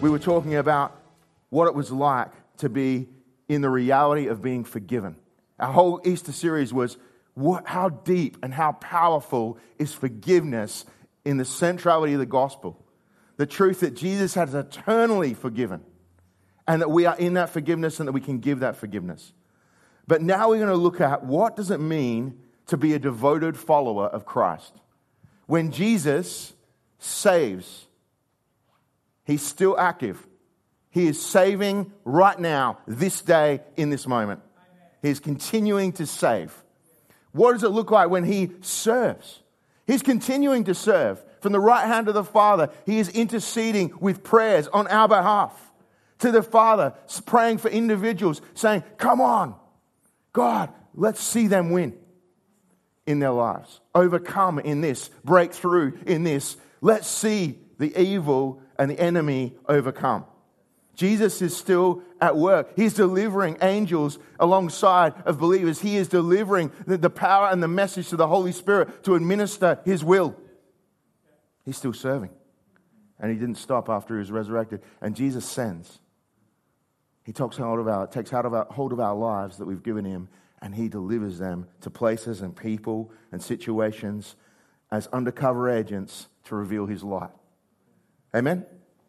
we were talking about what it was like to be in the reality of being forgiven. Our whole Easter series was how deep and how powerful is forgiveness in the centrality of the gospel. The truth that Jesus has eternally forgiven and that we are in that forgiveness and that we can give that forgiveness. But now we're going to look at what does it mean to be a devoted follower of Christ. When Jesus saves, He's still active. He is saving right now, this day, in this moment. He is continuing to save. What does it look like when He serves? He's continuing to serve. From the right hand of the Father, He is interceding with prayers on our behalf. To the Father, praying for individuals, saying, come on, God, let's see them win in their lives. Overcome in this, break through in this. Let's see the evil and the enemy overcome. Jesus is still at work. He's delivering angels alongside of believers. He is delivering the power and the message to the Holy Spirit to administer His will. He's still serving. And He didn't stop after He was resurrected. And Jesus sends. He takes hold of our lives that we've given Him, and He delivers them to places and people and situations as undercover agents to reveal His light. Amen?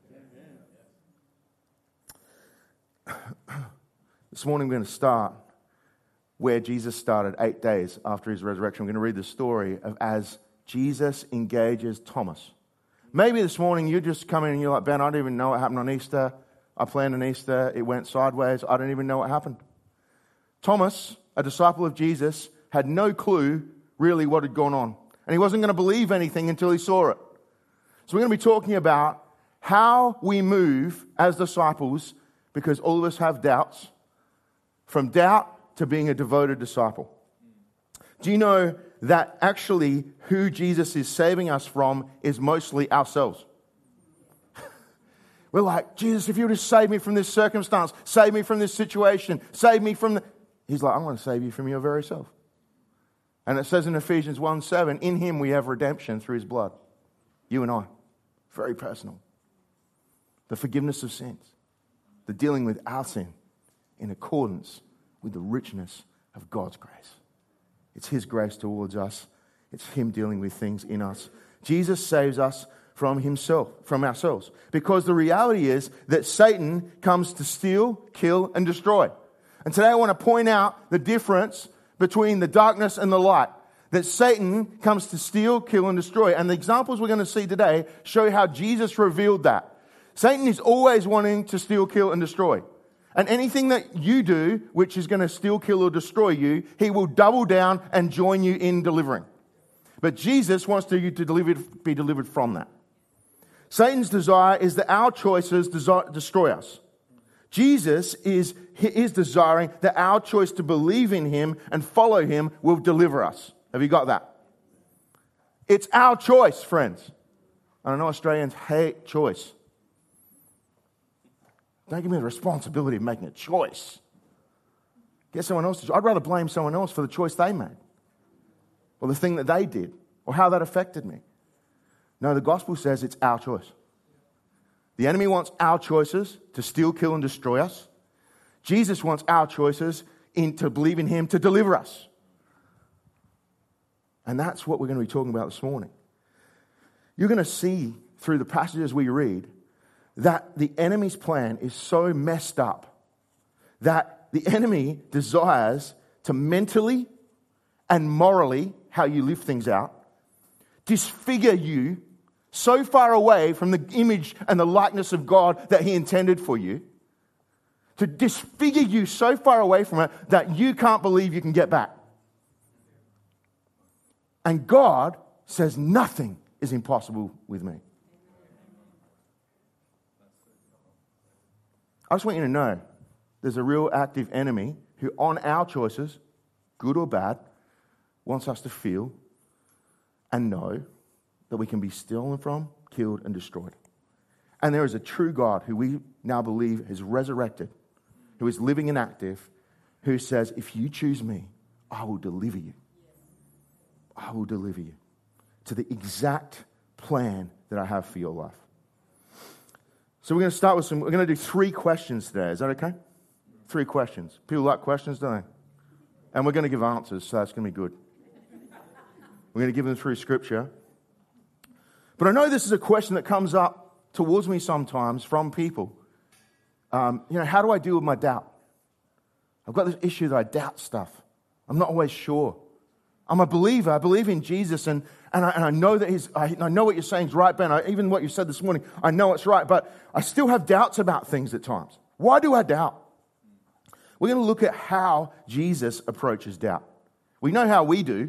This morning we're going to start where Jesus started 8 days after His resurrection. We're going to read the story of as Jesus engages Thomas. Maybe this morning you just come in and you're like, Ben, I don't even know what happened on Easter. I planned an Easter. It went sideways. I don't even know what happened. Thomas, a disciple of Jesus, had no clue really what had gone on. And he wasn't going to believe anything until he saw it. So we're going to be talking about how we move as disciples, because all of us have doubts, from doubt to being a devoted disciple. Do you know that actually who Jesus is saving us from is mostly ourselves? We're like, Jesus, if you would just save me from this circumstance, save me from this situation, save me from the... He's like, I'm going to save you from your very self. And it says in Ephesians 1:7, in Him we have redemption through His blood. You and I. Very personal. The forgiveness of sins. The dealing with our sin in accordance with the richness of God's grace. It's His grace towards us. It's Him dealing with things in us. Jesus saves us from Himself, from ourselves. Because the reality is that Satan comes to steal, kill, and destroy. And today I want to point out the difference between the darkness and the light. That Satan comes to steal, kill, and destroy. And the examples we're going to see today show how Jesus revealed that. Satan is always wanting to steal, kill, and destroy. And anything that you do, which is going to steal, kill, or destroy you, he will double down and join you in delivering. But Jesus wants you to be delivered from that. Satan's desire is that our choices destroy us. Jesus is desiring that our choice to believe in Him and follow Him will deliver us. Have you got that? It's our choice, friends. I know Australians hate choice. Don't give me the responsibility of making a choice. Get someone else to. I'd rather blame someone else for the choice they made, or the thing that they did, or how that affected me. No, the gospel says it's our choice. The enemy wants our choices to steal, kill, and destroy us. Jesus wants our choices to believe in Him to deliver us. And that's what we're going to be talking about this morning. You're going to see through the passages we read that the enemy's plan is so messed up that the enemy desires to mentally and morally, how you live things out, disfigure you so far away from the image and the likeness of God that He intended for you, to disfigure you so far away from it that you can't believe you can get back. And God says nothing is impossible with me. I just want you to know there's a real active enemy who on our choices, good or bad, wants us to feel and know that we can be stolen from, killed, and destroyed. And there is a true God who we now believe is resurrected, who is living and active, who says, if you choose me, I will deliver you. I will deliver you to the exact plan that I have for your life. So we're going to start with we're going to do 3 questions today. Is that okay? 3 questions. People like questions, don't they? And we're going to give answers, so that's going to be good. We're going to give them through Scripture. But I know this is a question that comes up towards me sometimes from people. How do I deal with my doubt? I've got this issue that I doubt stuff. I'm not always sure. I'm a believer. I believe in Jesus, and I know that I know what you're saying is right, Ben. Even what you said this morning, I know it's right, but I still have doubts about things at times. Why do I doubt? We're going to look at how Jesus approaches doubt. We know how we do.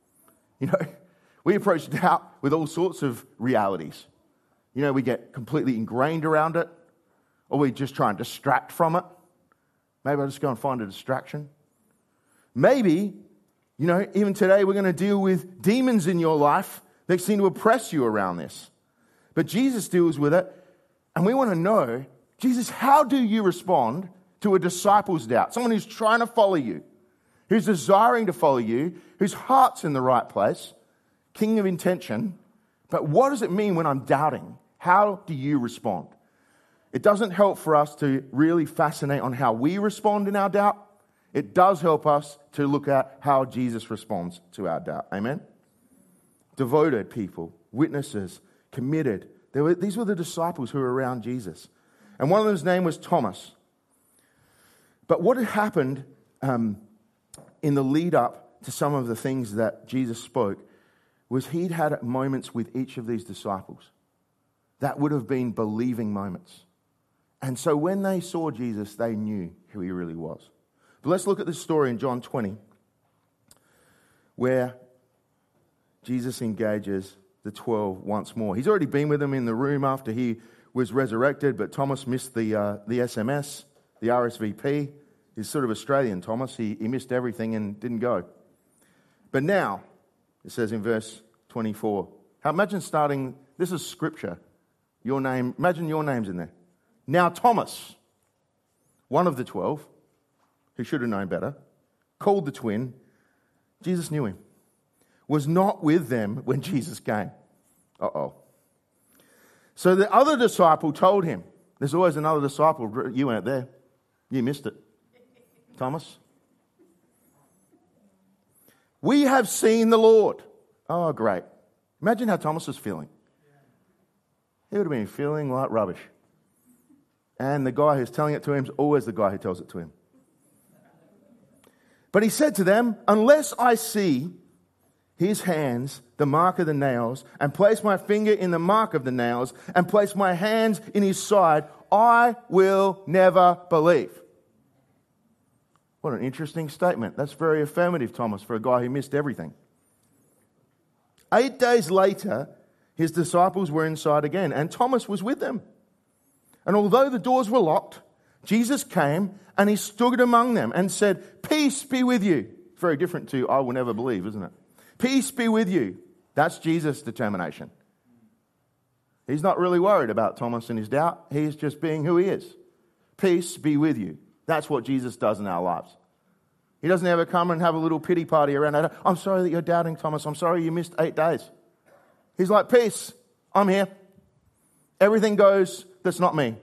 We approach doubt with all sorts of realities. We get completely ingrained around it, or we just try and distract from it. Maybe I'll just go and find a distraction. Maybe, even today we're going to deal with demons in your life that seem to oppress you around this. But Jesus deals with it, and we want to know, Jesus, how do you respond to a disciple's doubt? Someone who's trying to follow you, who's desiring to follow you, whose heart's in the right place, king of intention. But what does it mean when I'm doubting? How do you respond? It doesn't help for us to really fascinate on how we respond in our doubt. It does help us to look at how Jesus responds to our doubt. Amen? Devoted people, witnesses, committed. These were the disciples who were around Jesus. And one of them's name was Thomas. But what had happened in the lead up to some of the things that Jesus spoke was he'd had moments with each of these disciples that would have been believing moments. And so when they saw Jesus, they knew who he really was. But let's look at this story in John 20, where Jesus engages the 12 once more. He's already been with them in the room after he was resurrected, but Thomas missed the SMS, the RSVP. He's sort of Australian, Thomas. He missed everything and didn't go. But now, it says in verse 24, imagine starting, this is Scripture. Imagine your name's in there. Now Thomas, one of the 12, who should have known better, called the twin, Jesus knew him, was not with them when Jesus came. Uh-oh. So the other disciple told him, there's always another disciple, you weren't there. You missed it. Thomas. We have seen the Lord. Oh, great. Imagine how Thomas was feeling. He would have been feeling like rubbish. And the guy who's telling it to him is always the guy who tells it to him. But he said to them, unless I see his hands, the mark of the nails, and place my finger in the mark of the nails, and place my hands in his side, I will never believe. What an interesting statement. That's very affirmative, Thomas, for a guy who missed everything. 8 days later, his disciples were inside again, and Thomas was with them. And although the doors were locked, Jesus came and he stood among them and said, peace be with you. Very different to I will never believe, isn't it? Peace be with you. That's Jesus' determination. He's not really worried about Thomas and his doubt. He's just being who he is. Peace be with you. That's what Jesus does in our lives. He doesn't ever come and have a little pity party around it. I'm sorry that you're doubting, Thomas. I'm sorry you missed 8 days. He's like, peace, I'm here. Everything goes, that's not me.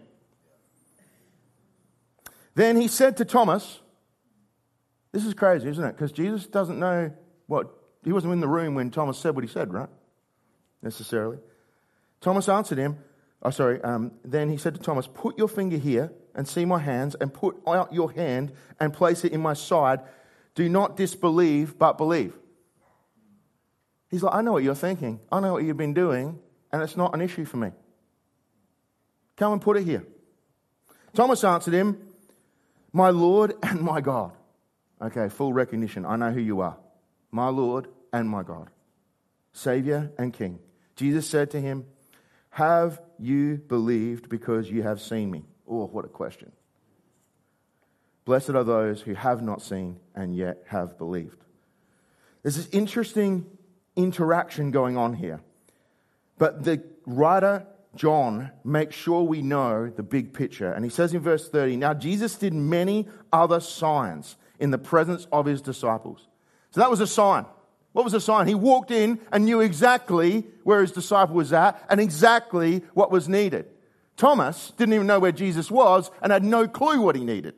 Then he said to Thomas, this is crazy, isn't it? Because Jesus doesn't know he wasn't in the room when Thomas said what he said, right? Necessarily. Thomas answered him, then he said to Thomas, put your finger here and see my hands, and put out your hand and place it in my side. Do not disbelieve, but believe. He's like, I know what you're thinking. I know what you've been doing, and it's not an issue for me. Come and put it here. Thomas answered him, my Lord and my God. Okay, full recognition. I know who you are. My Lord and my God. Savior and King. Jesus said to him, have you believed because you have seen me? Oh, what a question. Blessed are those who have not seen and yet have believed. There's this interesting interaction going on here. But the writer, John, makes sure we know the big picture. And he says in verse 30, now Jesus did many other signs in the presence of his disciples. So that was a sign. What was the sign? He walked in and knew exactly where his disciple was at and exactly what was needed. Thomas didn't even know where Jesus was and had no clue what he needed.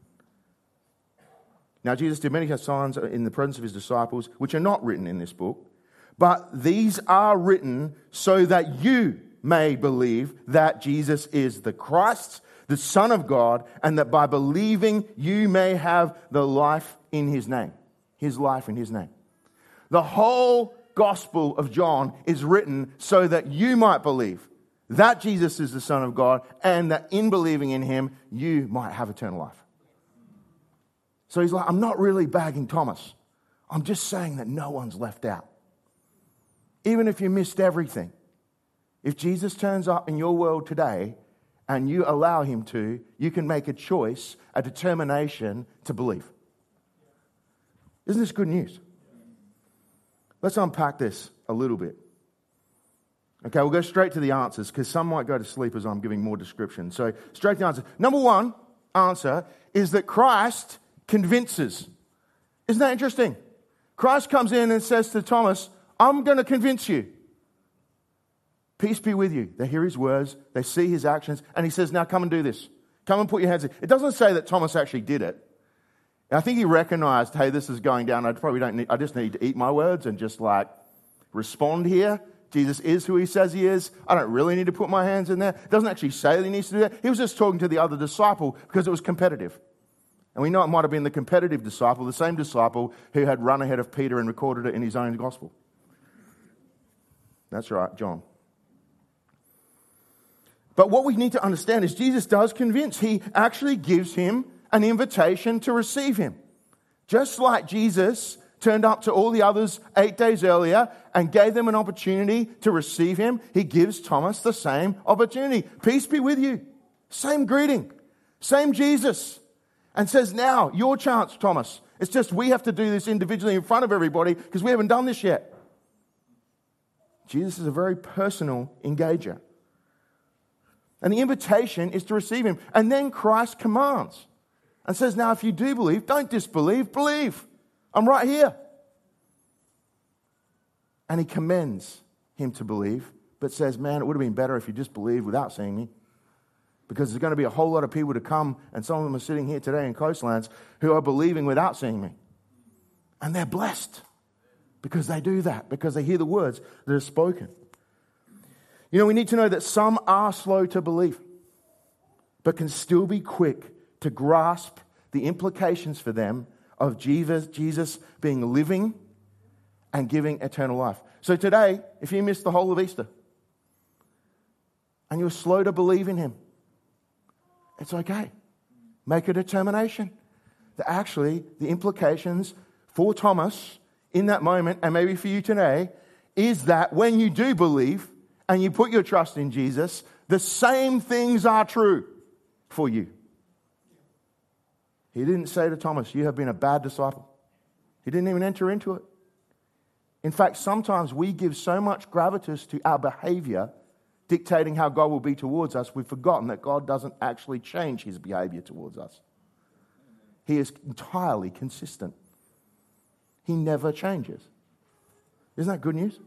Now, Jesus did many signs in the presence of his disciples, which are not written in this book, but these are written so that you may believe that Jesus is the Christ, the Son of God, and that by believing you may have the life in his name. His life in his name. The whole Gospel of John is written so that you might believe that Jesus is the Son of God, and that in believing in him, you might have eternal life. So he's like, I'm not really bagging Thomas. I'm just saying that no one's left out. Even if you missed everything. If Jesus turns up in your world today and you allow him to, you can make a choice, a determination to believe. Isn't this good news? Let's unpack this a little bit. Okay, we'll go straight to the answers because some might go to sleep as I'm giving more description. So straight to the answer. Number one answer is that Christ convinces. Isn't that interesting? Christ comes in and says to Thomas, I'm going to convince you. Peace be with you. They hear his words, they see his actions, and he says, now come and do this. Come and put your hands in. It doesn't say that Thomas actually did it. And I think he recognized, hey, this is going down. I just need to eat my words and just respond here. Jesus is who he says he is. I don't really need to put my hands in there. It doesn't actually say that he needs to do that. He was just talking to the other disciple because it was competitive. And we know it might have been the competitive disciple, the same disciple who had run ahead of Peter and recorded it in his own gospel. That's right, John. But what we need to understand is Jesus does convince. He actually gives him an invitation to receive him. Just like Jesus turned up to all the others 8 days earlier and gave them an opportunity to receive him, he gives Thomas the same opportunity. Peace be with you. Same greeting. Same Jesus. And says, now, your chance, Thomas. It's just we have to do this individually in front of everybody because we haven't done this yet. Jesus is a very personal engager. And the invitation is to receive him. And then Christ commands and says, now, if you do believe, don't disbelieve, believe. I'm right here. And he commends him to believe, but says, man, it would have been better if you just believed without seeing me. Because there's going to be a whole lot of people to come, and some of them are sitting here today in Coastlands, who are believing without seeing me. And they're blessed because they do that, because they hear the words that are spoken. You know, we need to know that some are slow to believe, but can still be quick to grasp the implications for them of Jesus being living and giving eternal life. So today, if you missed the whole of Easter, and you're slow to believe in him, it's okay. Make a determination that actually the implications for Thomas in that moment, and maybe for you today, is that when you do believe and you put your trust in Jesus, the same things are true for you. He didn't say to Thomas, you have been a bad disciple. He didn't even enter into it. In fact, sometimes we give so much gravitas to our behavior dictating how God will be towards us, we've forgotten that God doesn't actually change his behavior towards us. He is entirely consistent. He never changes. Isn't that good news?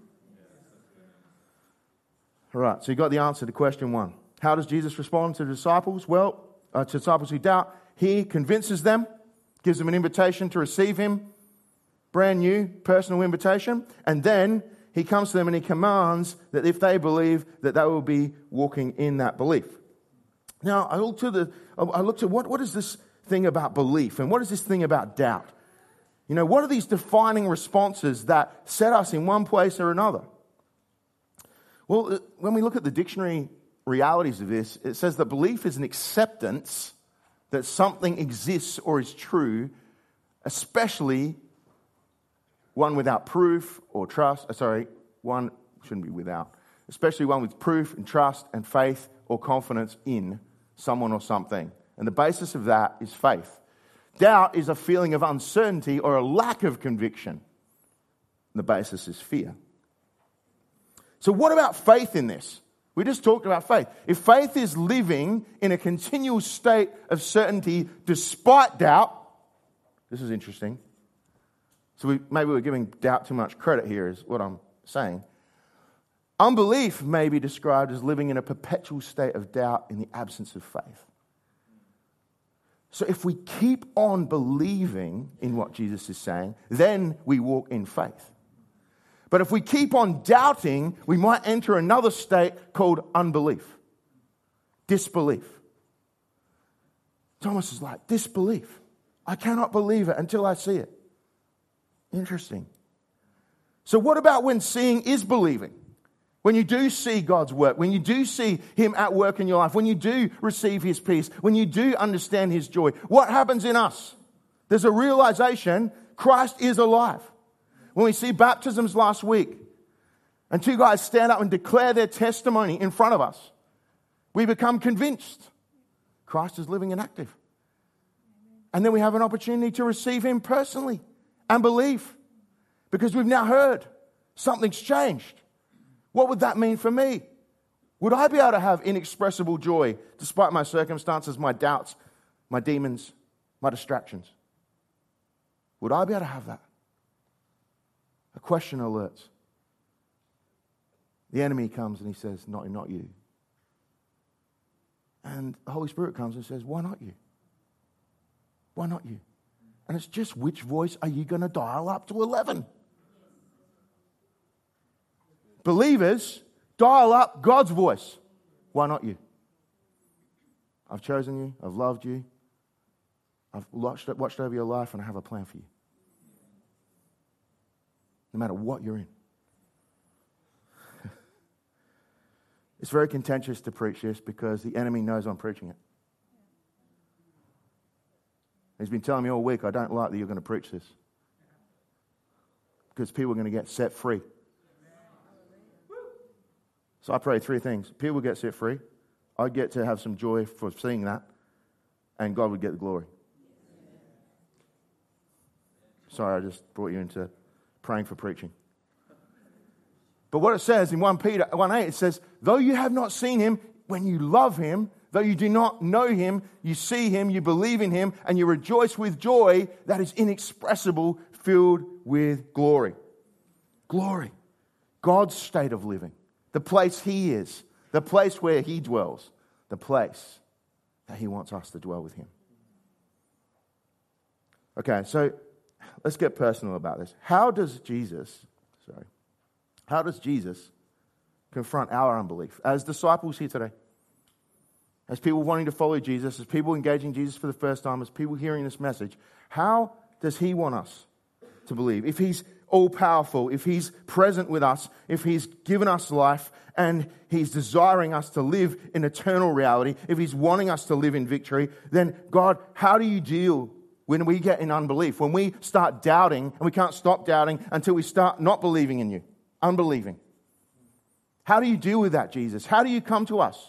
All right, so you got the answer to question one. How does Jesus respond to the disciples? Well, to disciples who doubt, he convinces them, gives them an invitation to receive him, brand new personal invitation, and then he comes to them and he commands that if they believe, that they will be walking in that belief. Now, I looked at what is this thing about belief and what is this thing about doubt? You know, what are these defining responses that set us in one place or another? Well, when we look at the dictionary realities of this, it says that belief is an acceptance that something exists or is true, especially one without proof or trust. One shouldn't be without. Especially one with proof and trust and faith or confidence in someone or something. And the basis of that is faith. Doubt is a feeling of uncertainty or a lack of conviction. And the basis is fear. So what about faith in this? We just talked about faith. If faith is living in a continual state of certainty despite doubt, this is interesting. So maybe we're giving doubt too much credit here is what I'm saying. Unbelief may be described as living in a perpetual state of doubt in the absence of faith. So if we keep on believing in what Jesus is saying, then we walk in faith. But if we keep on doubting, we might enter another state called unbelief, disbelief. Thomas is like, disbelief. I cannot believe it until I see it. Interesting. So what about when seeing is believing? When you do see God's work, when you do see Him at work in your life, when you do receive His peace, when you do understand His joy, what happens in us? There's a realization Christ is alive. When we see baptisms last week, and two guys stand up and declare their testimony in front of us, we become convinced Christ is living and active. And then we have an opportunity to receive Him personally and believe, because we've now heard something's changed. What would that mean for me? Would I be able to have inexpressible joy despite my circumstances, my doubts, my demons, my distractions? Would I be able to have that? A question alerts. The enemy comes and he says, not you. And the Holy Spirit comes and says, why not you? Why not you? And it's just, which voice are you going to dial up to 11? Believers, dial up God's voice. Why not you? I've chosen you. I've loved you. I've watched over your life, and I have a plan for you. No matter what you're in. It's very contentious to preach this because the enemy knows I'm preaching it. He's been telling me all week, I don't like that you're going to preach this. Because people are going to get set free. So I pray three things. People get set free. I get to have some joy for seeing that. And God would get the glory. Sorry, I just brought you into praying for preaching. But what it says in 1 Peter 1:8, it says, though you have not seen Him, when you love Him, though you do not know Him, you see Him, you believe in Him, and you rejoice with joy that is inexpressible, filled with glory. Glory. God's state of living. The place He is. The place where He dwells. The place that He wants us to dwell with Him. Okay, so let's get personal about this. How does Jesus confront our unbelief as disciples here today? As people wanting to follow Jesus, as people engaging Jesus for the first time, as people hearing this message, how does He want us to believe? If He's all-powerful, if He's present with us, if He's given us life, and He's desiring us to live in eternal reality, if He's wanting us to live in victory, then God, how do you deal when we get in unbelief? When we start doubting, and we can't stop doubting until we start not believing in You, unbelieving. How do you deal with that, Jesus? How do you come to us?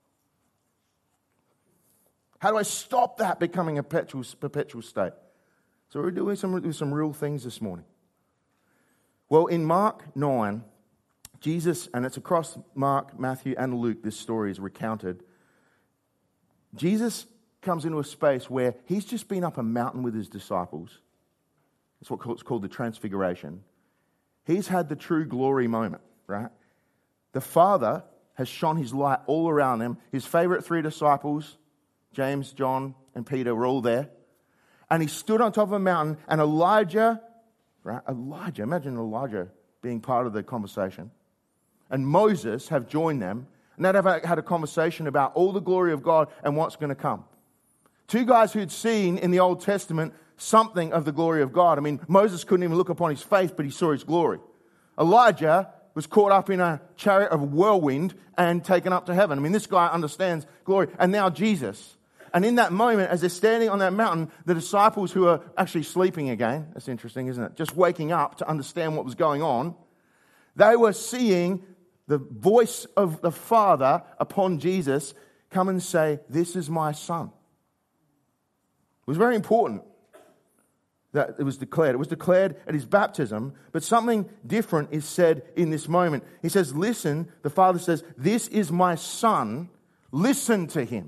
How do I stop that becoming a perpetual state? So we're doing some real things this morning. Well, in Mark 9, Jesus, and it's across Mark, Matthew, and Luke, this story is recounted. Jesus comes into a space where He's just been up a mountain with His disciples. That's what's called the Transfiguration. He's had the true glory moment, right? The Father has shone His light all around them. His favorite three disciples, James, John, and Peter, were all there. And He stood on top of a mountain, and Elijah, imagine Elijah being part of the conversation, and Moses have joined them, and they've had a conversation about all the glory of God and what's going to come. Two guys who'd seen in the Old Testament something of the glory of God. I mean, Moses couldn't even look upon His face, but he saw His glory. Elijah was caught up in a chariot of whirlwind and taken up to heaven. I mean, this guy understands glory. And now Jesus. And in that moment, as they're standing on that mountain, the disciples who are actually sleeping again, that's interesting, isn't it? Just waking up to understand what was going on, they were seeing the voice of the Father upon Jesus come and say, this is my Son. It was very important that it was declared. It was declared at His baptism, but something different is said in this moment. He says, listen, the Father says, this is my Son, listen to Him.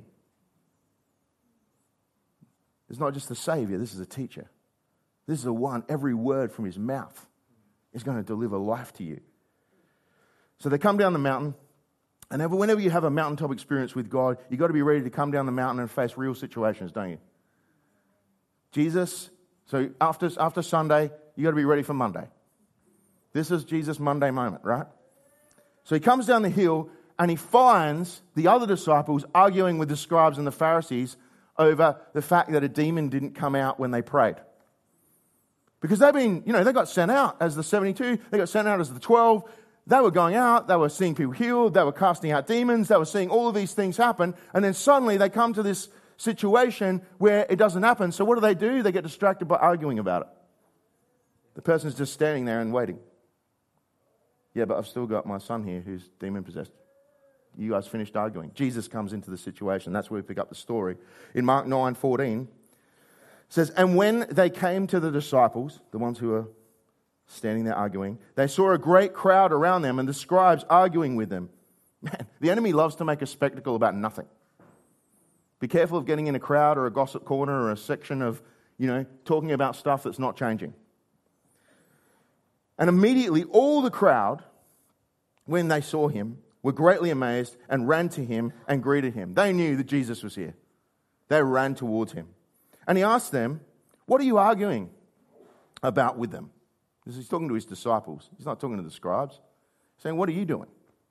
It's not just the Savior, this is a teacher. This is the one, every word from His mouth is going to deliver life to you. So they come down the mountain, and whenever you have a mountaintop experience with God, you've got to be ready to come down the mountain and face real situations, don't you? Jesus, so after Sunday, you've got to be ready for Monday. This is Jesus' Monday moment, right? So he comes down the hill, and he finds the other disciples arguing with the scribes and the Pharisees over the fact that a demon didn't come out when they prayed. Because they got sent out as the 72, they got sent out as the 12. They were going out, they were seeing people healed, they were casting out demons, they were seeing all of these things happen, and then suddenly they come to this situation where it doesn't happen. So what do? They get distracted by arguing about it. The person's just standing there and waiting. Yeah, but I've still got my son here who's demon-possessed. You guys finished arguing. Jesus comes into the situation. That's where we pick up the story. In Mark 9:14, it says, and when they came to the disciples, the ones who are standing there arguing, they saw a great crowd around them and the scribes arguing with them. Man, the enemy loves to make a spectacle about nothing. Be careful of getting in a crowd or a gossip corner or a section of, talking about stuff that's not changing. And immediately all the crowd, when they saw him, were greatly amazed and ran to him and greeted him. They knew that Jesus was here. They ran towards him. And he asked them, what are you arguing about with them? He's talking to his disciples. He's not talking to the scribes. He's saying, what are you doing?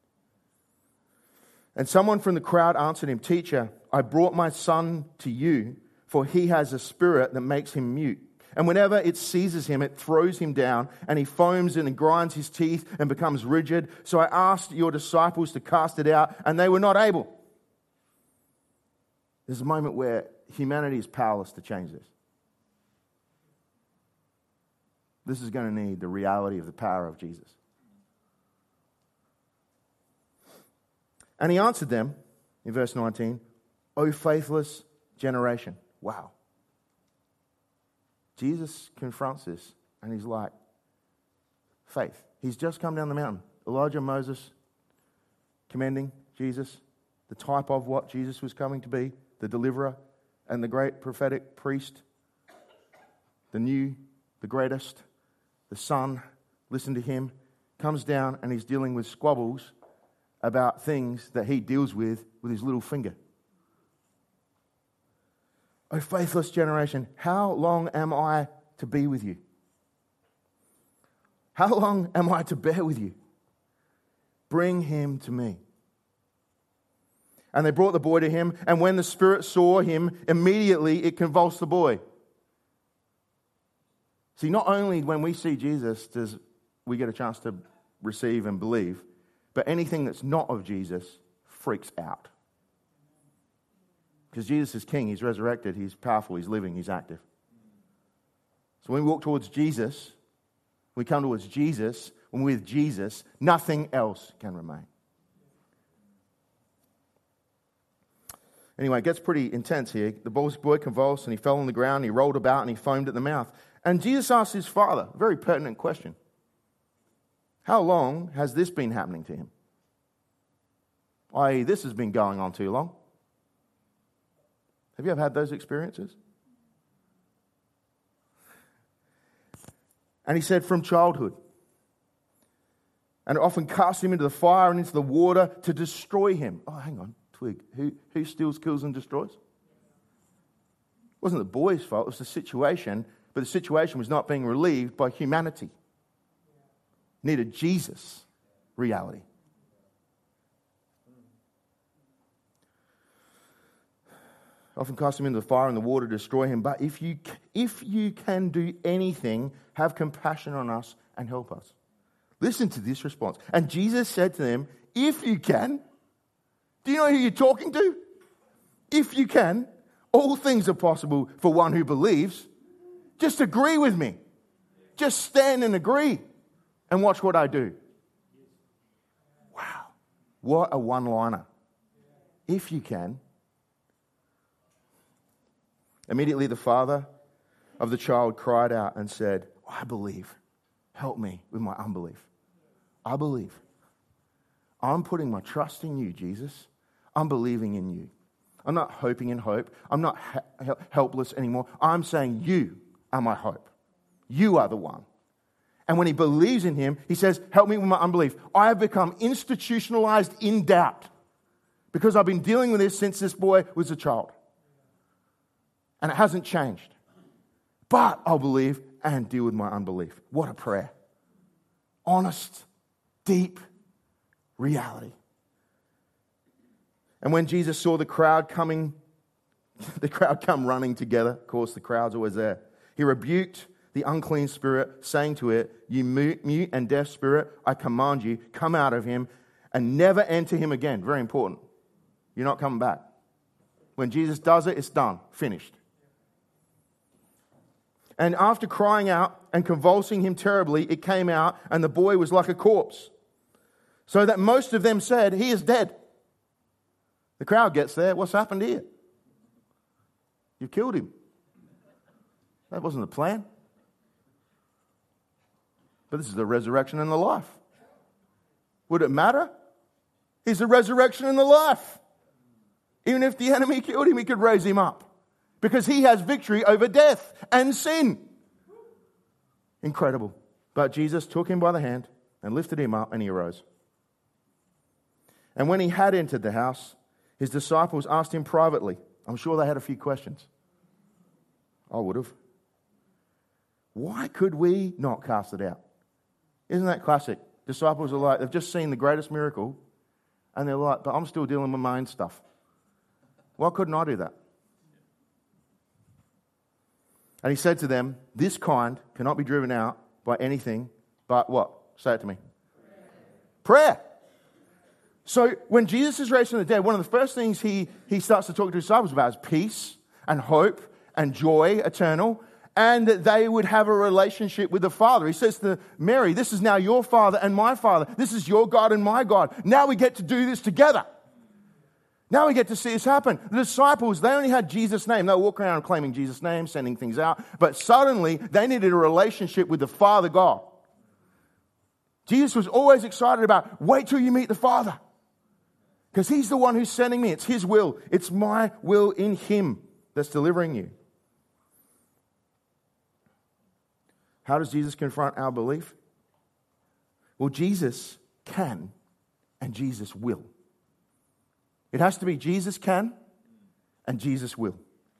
And someone from the crowd answered him, Teacher, I brought my son to you, for he has a spirit that makes him mute. And whenever it seizes him, it throws him down, and he foams and grinds his teeth and becomes rigid. So I asked your disciples to cast it out, and they were not able. There's a moment where humanity is powerless to change this. This is going to need the reality of the power of Jesus. And he answered them, in verse 19, O faithless generation. Wow. Jesus confronts this, and he's like, faith. He's just come down the mountain. Elijah, Moses, commending Jesus, the type of what Jesus was coming to be, the deliverer, and the great prophetic priest, the new, the greatest, the Son, listen to him, comes down and he's dealing with squabbles about things that he deals with his little finger. O faithless generation, how long am I to be with you? How long am I to bear with you? Bring him to me. And they brought the boy to him, and when the spirit saw him, immediately it convulsed the boy. See, not only when we see Jesus does we get a chance to receive and believe, but anything that's not of Jesus freaks out. Because Jesus is king, he's resurrected, he's powerful, he's living, he's active. So when we walk towards Jesus, we come towards Jesus, when we're with Jesus, nothing else can remain. Anyway, it gets pretty intense here. The boy convulsed and he fell on the ground, and he rolled about and he foamed at the mouth. And Jesus asked his father, a very pertinent question. How long has this been happening to him? I.e., this has been going on too long. Have you ever had those experiences? And he said, from childhood. And it often cast him into the fire and into the water to destroy him. Oh, hang on, twig. Who steals, kills, and destroys? It wasn't the boy's fault, it was the situation. But the situation was not being relieved by humanity. It needed Jesus' reality. Often cast him into the fire and the water to destroy him. But if you can do anything, have compassion on us and help us. Listen to this response. And Jesus said to them, if you can, do you know who you're talking to? If you can, all things are possible for one who believes. Just agree with me. Just stand and agree and watch what I do. Wow. What a one-liner. If you can. Immediately the father of the child cried out and said, I believe. Help me with my unbelief. I believe. I'm putting my trust in you, Jesus. I'm believing in you. I'm not hoping in hope. I'm not helpless anymore. I'm saying you are my hope. You are the one. And when he believes in him, he says, help me with my unbelief. I have become institutionalized in doubt because I've been dealing with this since this boy was a child. And it hasn't changed. But I'll believe and deal with my unbelief. What a prayer. Honest, deep reality. And when Jesus saw the crowd come running together, of course the crowd's always there, he rebuked the unclean spirit, saying to it, you mute and deaf spirit, I command you, come out of him and never enter him again. Very important. You're not coming back. When Jesus does it, it's done, finished. And after crying out and convulsing him terribly, it came out, and the boy was like a corpse. So that most of them said, he is dead. The crowd gets there, what's happened here? You've killed him. That wasn't the plan. But this is the resurrection and the life. Would it matter? He's the resurrection and the life. Even if the enemy killed him, he could raise him up. Because he has victory over death and sin. Incredible. But Jesus took him by the hand and lifted him up, and he arose. And when he had entered the house, his disciples asked him privately. I'm sure they had a few questions. I would have. Why could we not cast it out? Isn't that classic? Disciples are like, they've just seen the greatest miracle, and they're like, but I'm still dealing with my own stuff. Why couldn't I do that? And he said to them, this kind cannot be driven out by anything but what? Say it to me. Prayer. So when Jesus is raised from the dead, one of the first things he starts to talk to his disciples about is peace and hope and joy eternal, and that they would have a relationship with the Father. He says to Mary, this is now your Father and my Father. This is your God and my God. Now we get to do this together. Now we get to see this happen. The disciples, they only had Jesus' name. They were walking around claiming Jesus' name, sending things out. But suddenly, they needed a relationship with the Father God. Jesus was always excited about, wait till you meet the Father. Because he's the one who's sending me. It's his will. It's my will in him that's delivering you. How does Jesus confront our belief? Well, Jesus can and Jesus will. It has to be Jesus can and Jesus will.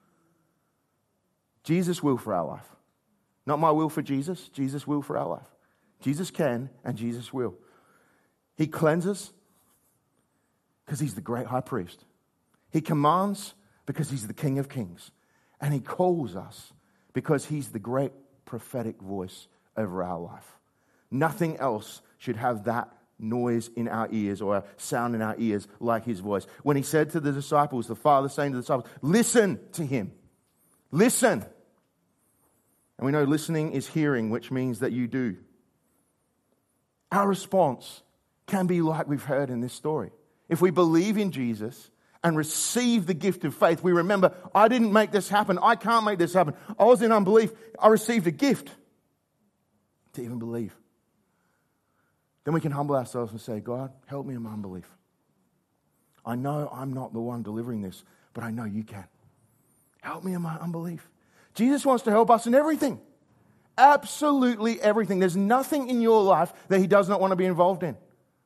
Jesus will for our life. Not my will for Jesus, Jesus will for our life. Jesus can and Jesus will. He cleanses because he's the great high priest. He commands because he's the King of Kings. And he calls us because he's the great prophetic voice over our life. Nothing else should have that noise in our ears or a sound in our ears like his voice. When he said to the disciples, the Father saying to the disciples, listen to him. Listen. And we know listening is hearing, which means that you do. Our response can be like we've heard in this story. If we believe in Jesus and receive the gift of faith, we remember, I didn't make this happen. I can't make this happen. I was in unbelief. I received a gift to even believe. Then we can humble ourselves and say, God, help me in my unbelief. I know I'm not the one delivering this, but I know you can. Help me in my unbelief. Jesus wants to help us in everything. Absolutely everything. There's nothing in your life that he does not want to be involved in.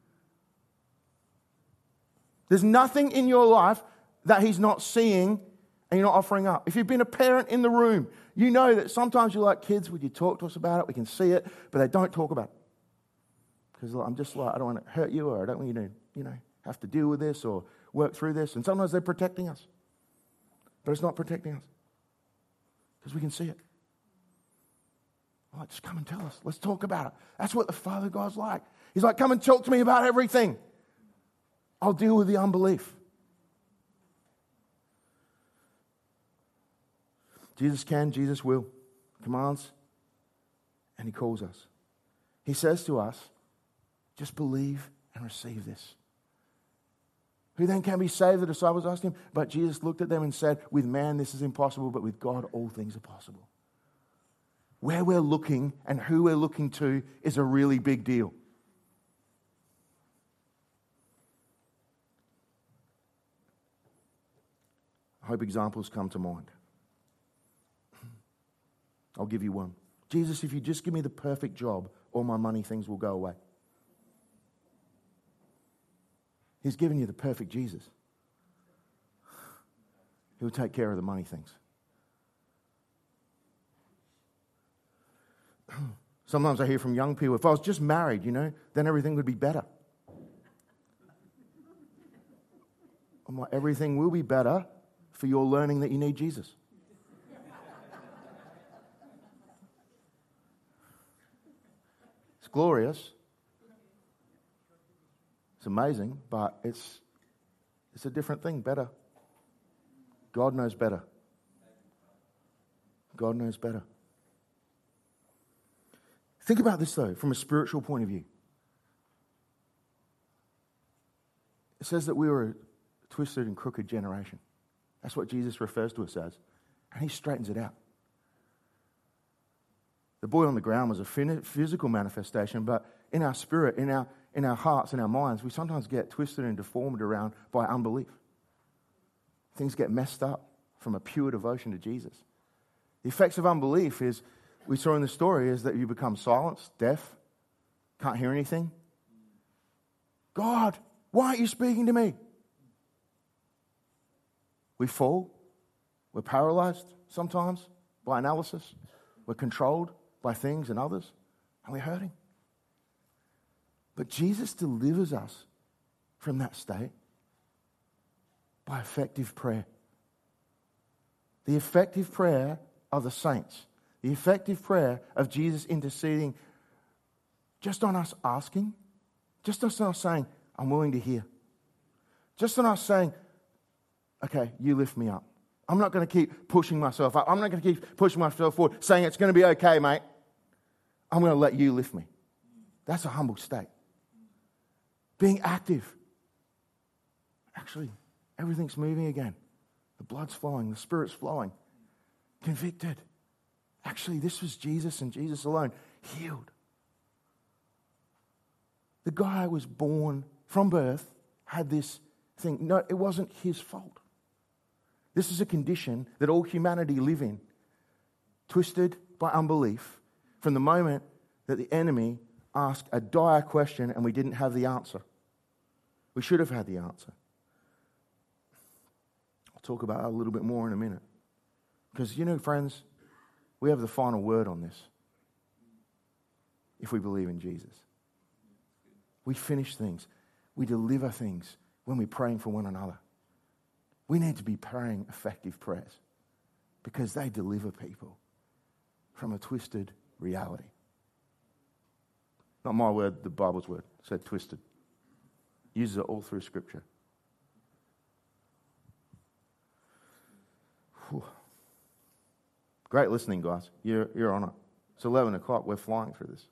There's nothing in your life that he's not seeing and you're not offering up. If you've been a parent in the room, you know that sometimes you're like, kids, would you talk to us about it? We can see it, but they don't talk about it. Because I'm just like, I don't want to hurt you, or I don't want you to, have to deal with this or work through this. And sometimes they're protecting us. But it's not protecting us. Because we can see it. I'm like, just come and tell us. Let's talk about it. That's what the Father God's like. He's like, come and talk to me about everything. I'll deal with the unbelief. Jesus can, Jesus will. Commands, and he calls us. He says to us, just believe and receive this. Who then can be saved? The disciples asked him. But Jesus looked at them and said, with man this is impossible, but with God all things are possible. Where we're looking and who we're looking to is a really big deal. I hope examples come to mind. I'll give you one. Jesus, if you just give me the perfect job, all my money things will go away. He's given you the perfect Jesus. He'll take care of the money things. Sometimes I hear from young people, if I was just married, then everything would be better. I'm like, everything will be better for your learning that you need Jesus. It's glorious. It's amazing, but it's a different thing, better. God knows better. God knows better. Think about this, though, from a spiritual point of view. It says that we were a twisted and crooked generation. That's what Jesus refers to us as. And he straightens it out. The boy on the ground was a physical manifestation, but in our spirit, in our hearts, in our minds, we sometimes get twisted and deformed around by unbelief. Things get messed up from a pure devotion to Jesus. The effects of unbelief is, we saw in the story, is that you become silenced, deaf, can't hear anything. God, why aren't you speaking to me? We fall. We're paralyzed sometimes by analysis. We're controlled by things and others, and we're hurting. But Jesus delivers us from that state by effective prayer. The effective prayer of the saints. The effective prayer of Jesus interceding just on us asking, just on us saying, I'm willing to hear. Just on us saying, okay, you lift me up. I'm not going to keep pushing myself up. I'm not going to keep pushing myself forward, saying it's going to be okay, mate. I'm going to let you lift me. That's a humble state. Being active. Actually, everything's moving again. The blood's flowing. The Spirit's flowing. Convicted. Actually, this was Jesus and Jesus alone. Healed. The guy was born from birth, had this thing. No, it wasn't his fault. This is a condition that all humanity live in. Twisted by unbelief from the moment that the enemy asked a dire question and we didn't have the answer. We should have had the answer. I'll talk about that a little bit more in a minute. Because, friends, we have the final word on this if we believe in Jesus. We finish things. We deliver things when we're praying for one another. We need to be praying effective prayers because they deliver people from a twisted reality. Not my word, the Bible's word. It said twisted. Uses it all through Scripture. Whew. Great listening, guys. You're on it. It's 11 o'clock. We're flying through this.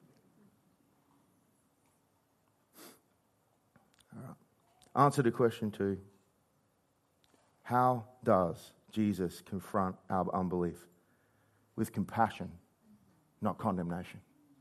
All right. Answer to question 2. How does Jesus confront our unbelief? With compassion, not condemnation.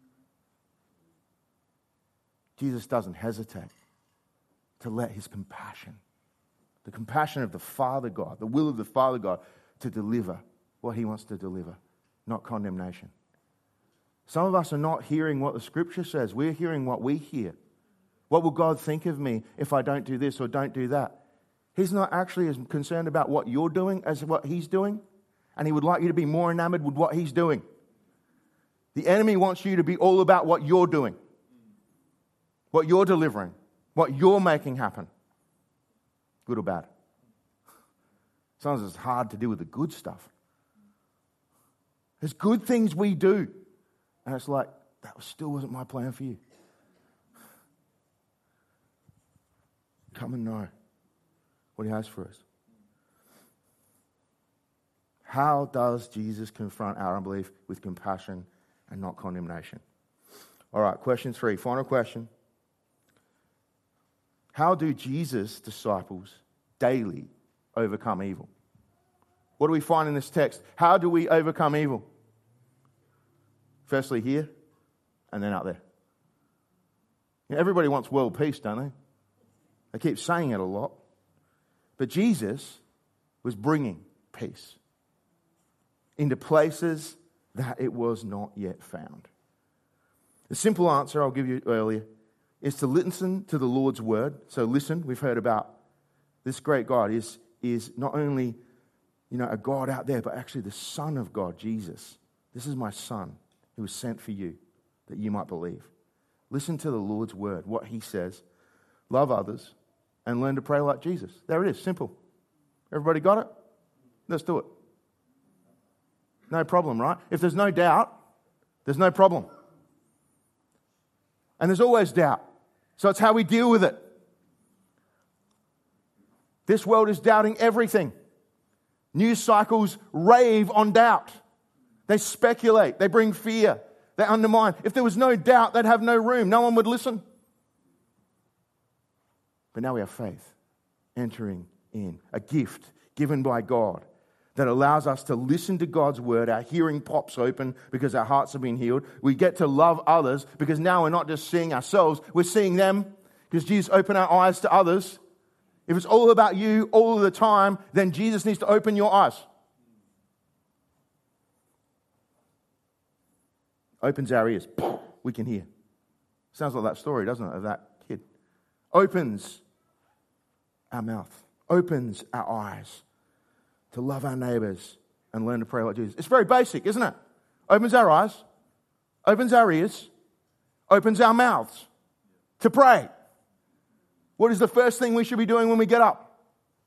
Jesus doesn't hesitate to let his compassion, the compassion of the Father God, the will of the Father God, to deliver what he wants to deliver, not condemnation. Some of us are not hearing what the Scripture says. We're hearing what we hear. What will God think of me if I don't do this or don't do that? He's not actually as concerned about what you're doing as what he's doing. And he would like you to be more enamored with what he's doing. The enemy wants you to be all about what you're doing. What you're delivering. What you're making happen. Good or bad. Sometimes it's hard to deal with the good stuff. There's good things we do. And it's like, that still wasn't my plan for you. Come and know what he has for us. How does Jesus confront our unbelief? With compassion and not condemnation. All right, question 3, final question. How do Jesus' disciples daily overcome evil? What do we find in this text? How do we overcome evil? Firstly here, and then out there. Everybody wants world peace, don't they? They keep saying it a lot. But Jesus was bringing peace into places that it was not yet found. The simple answer I'll give you earlier is to listen to the Lord's word. So listen, we've heard about this great God is not only, a God out there, but actually the Son of God, Jesus. This is my Son who was sent for you, that you might believe. Listen to the Lord's word, what he says. Love others and learn to pray like Jesus. There it is, simple. Everybody got it? Let's do it. No problem, right? If there's no doubt, there's no problem. And there's always doubt. So it's how we deal with it. This world is doubting everything. News cycles rave on doubt. They speculate. They bring fear. They undermine. If there was no doubt, they'd have no room. No one would listen. But now we have faith entering in, a gift given by God that allows us to listen to God's word. Our hearing pops open because our hearts have been healed. We get to love others because now we're not just seeing ourselves, we're seeing them because Jesus opened our eyes to others. If it's all about you all of the time, then Jesus needs to open your eyes. Opens our ears. We can hear. Sounds like that story, doesn't it, of that kid. Opens our mouth. Opens our eyes to love our neighbors and learn to pray like Jesus. It's very basic, isn't it? Opens our eyes. Opens our ears. Opens our mouths to pray. What is the first thing we should be doing when we get up?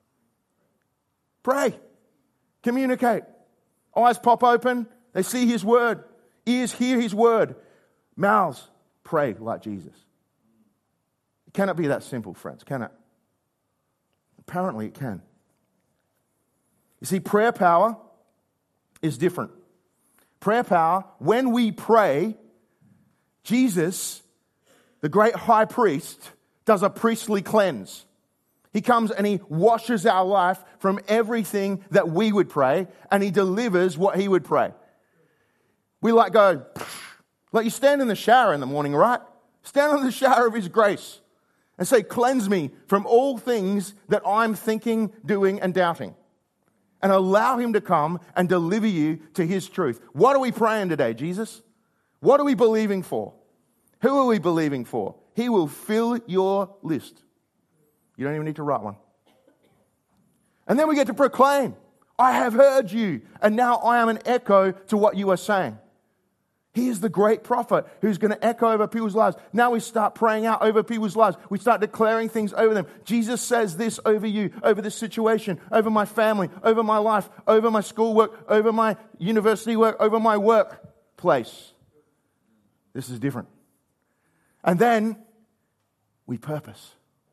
Pray. Communicate. Eyes pop open. They see his word. Ears hear his word. Mouths pray like Jesus. It cannot be that simple, friends, can it? Apparently it can. You see, prayer power is different. Prayer power, when we pray, Jesus, the great high priest, does a priestly cleanse. He comes and he washes our life from everything that we would pray, and he delivers what he would pray. We like you stand in the shower in the morning, right? Stand in the shower of his grace and say, cleanse me from all things that I'm thinking, doing, and doubting. And allow him to come and deliver you to his truth. What are we praying today, Jesus? What are we believing for? Who are we believing for? He will fill your list. You don't even need to write one. And then we get to proclaim, I have heard you, and now I am an echo to what you are saying. He is the great prophet who's going to echo over people's lives. Now we start praying out over people's lives. We start declaring things over them. Jesus says this over you, over this situation, over my family, over my life, over my schoolwork, over my university work, over my workplace. This is different. And then we purpose.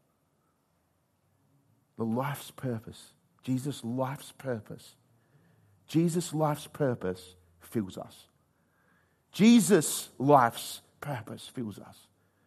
The life's purpose. Jesus' life's purpose. Jesus' life's purpose fills us. Jesus' life's purpose fills us.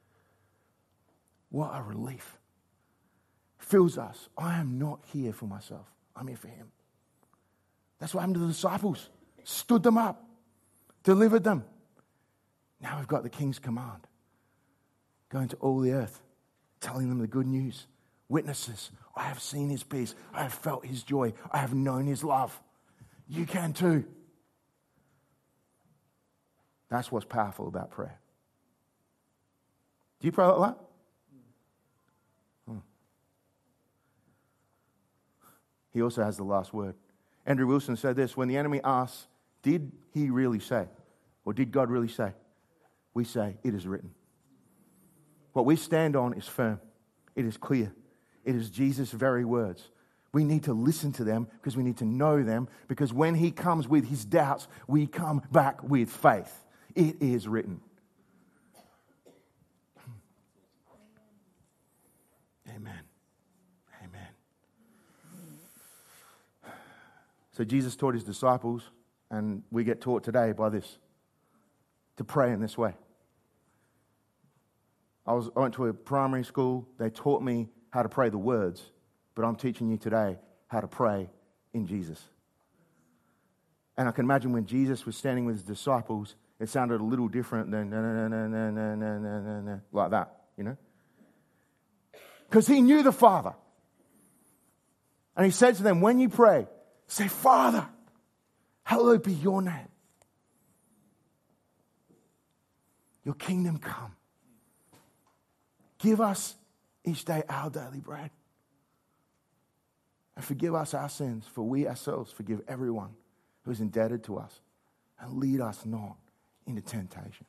What a relief. Fills us. I am not here for myself. I'm here for him. That's what happened to the disciples. Stood them up. Delivered them. Now we've got the King's command. Going to all the earth. Telling them the good news. Witnesses. I have seen his peace. I have felt his joy. I have known his love. You can too. That's what's powerful about prayer. Do you pray like that? He also has the last word. Andrew Wilson said this, when the enemy asks, did he really say? Or did God really say? We say, it is written. What we stand on is firm. It is clear. It is Jesus' very words. We need to listen to them because we need to know them, because when he comes with his doubts, we come back with faith. It is written. Amen. Amen. So Jesus taught his disciples, and we get taught today by this, to pray in this way. I went to a primary school. They taught me how to pray the words, but I'm teaching you today how to pray in Jesus. And I can imagine when Jesus was standing with his disciples, it sounded a little different than like that, you know? Because he knew the Father. And he said to them, when you pray, say, Father, hallowed be your name. Your kingdom come. Give us each day our daily bread. And forgive us our sins, for we ourselves forgive everyone who is indebted to us. And lead us not into temptation.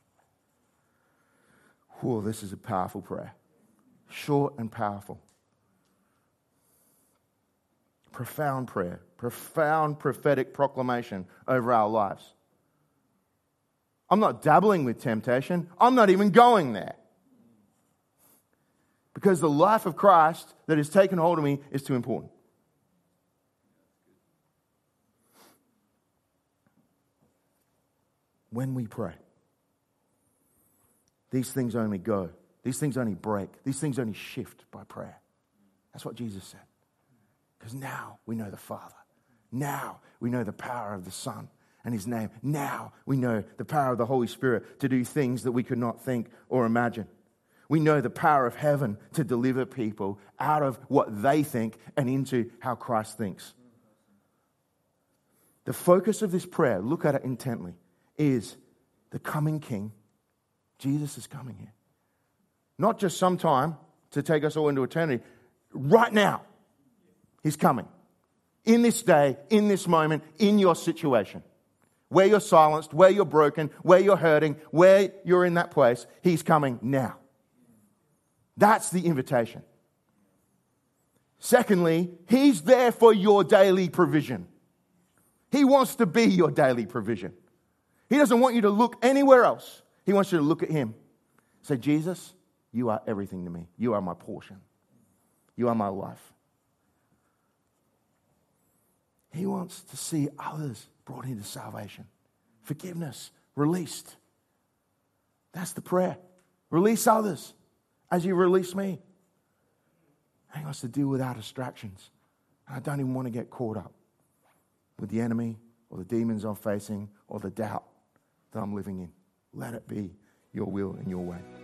Whoa, this is a powerful prayer. Short and powerful. Profound prayer. Profound prophetic proclamation over our lives. I'm not dabbling with temptation. I'm not even going there. Because the life of Christ that has taken hold of me is too important. When we pray, these things only go. These things only break. These things only shift by prayer. That's what Jesus said. Because now we know the Father. Now we know the power of the Son and His name. Now we know the power of the Holy Spirit to do things that we could not think or imagine. We know the power of heaven to deliver people out of what they think and into how Christ thinks. The focus of this prayer, look at it intently, is the coming King. Jesus is coming here. Not just sometime to take us all into eternity. Right now, He's coming. In this day, in this moment, in your situation. Where you're silenced, where you're broken, where you're hurting, where you're in that place, He's coming now. That's the invitation. Secondly, He's there for your daily provision. He wants to be your daily provision. He doesn't want you to look anywhere else. He wants you to look at Him. Say, Jesus, You are everything to me. You are my portion. You are my life. He wants to see others brought into salvation. Forgiveness, released. That's the prayer. Release others as You release me. He wants to deal with our distractions. I don't even want to get caught up with the enemy or the demons I'm facing or the doubt that I'm living in. Let it be Your will and Your way.